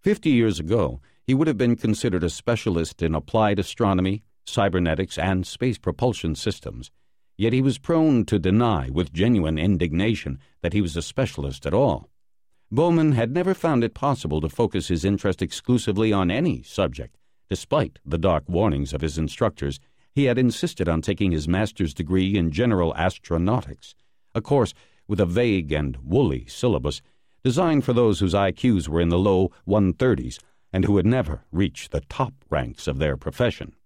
50 years ago, he would have been considered a specialist in applied astronomy, cybernetics, and space propulsion systems. Yet he was prone to deny with genuine indignation that he was a specialist at all. Bowman had never found it possible to focus his interest exclusively on any subject. Despite the dark warnings of his instructors, he had insisted on taking his master's degree in general astronautics, a course with a vague and woolly syllabus designed for those whose IQs were in the low 130s and who would never reach the top ranks of their profession.